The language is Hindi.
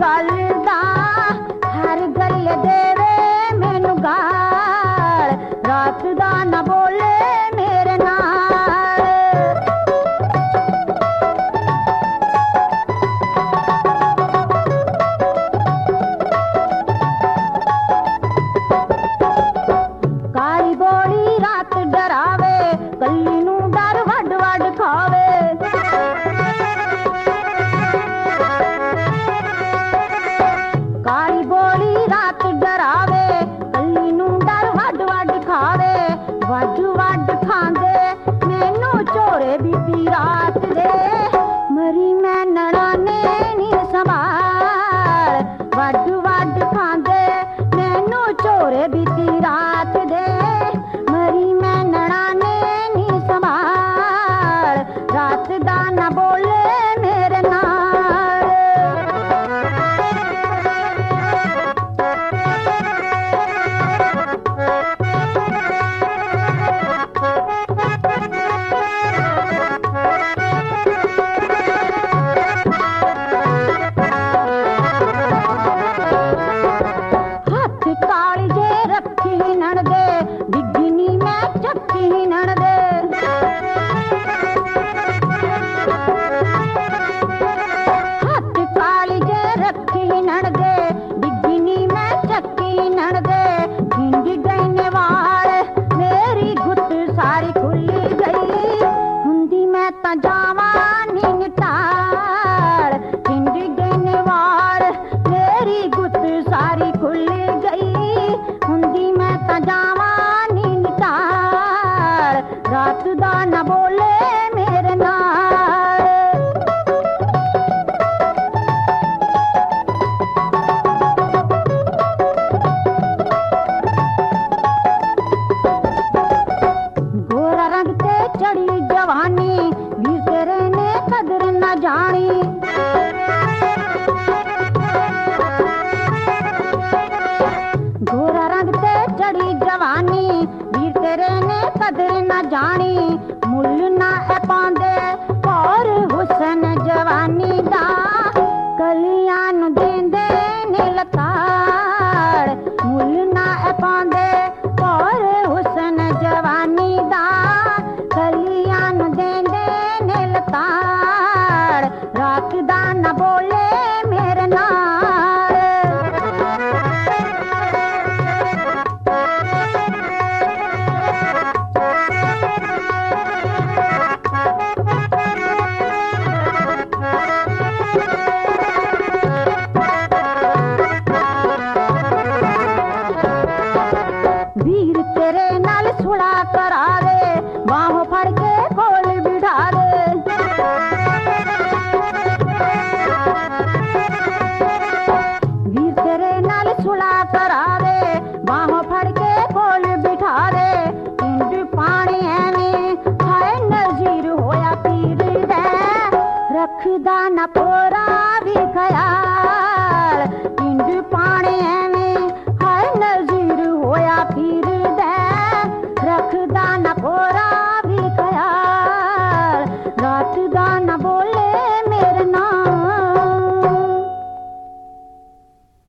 गल दा हर गल देवे मैनू गाल रात दा ना बोले मेरे नाल काली बोली रात डरावे कल्ली नू डर वड वड खावे काली बोली रात डरावे कल्ली नू डर वड वड खावे वड वड खांदे मैनू चोरे बीती रात दे मरी मैं नड़ाने नी संभाल वड वड खांदे मैनू चोरे बीती रात दे मरी मैं नड़ाने नी संभाल रात दा ना बोले मेरे नाल हथ काली जे रखी नड़दे डिग्गी मैं चक्की नड़दे हथ काली जे रखी नड़दे डिग्गी मैं चक्की नड़दे खिंडी गईने वाल मेरी गुत सारी खुली गई हुंदी मैं ता जावा नी निटाल खिंडी गईने वाल मेरी गुत सारी खुली गई हुंदी मैं ता जावा नी निटाल रात दा ना बोले मेरे नाल गोरा रंग ते चढ़ी जवानी वीर तेरे ने कदर न जानी गोरा रंग ते चढ़ी जवानी वीर तेरे ने कदर न जानी मुल ना ए पांदे और हुसन जवानी दा कलियां नू देंदे ने लताड़ मुल ना ए पांदे और हुसन जवानी दा कलियां नू देंदे ने लताड़ रात दा ना बोले मेरे नाल वीर तेरे नाल सुला करावे बाहों फड़ के कोल बिठा दे वीर तेरे नाल सुला करावे बाहों फड़ के कोल बिठा दे पिंड पानी एवें हाय नजीर होया पीर दे रखदा ना पोरा भी ख्याल पिंड पानी एवें हाय नजीर होया पीर दे रखदा ना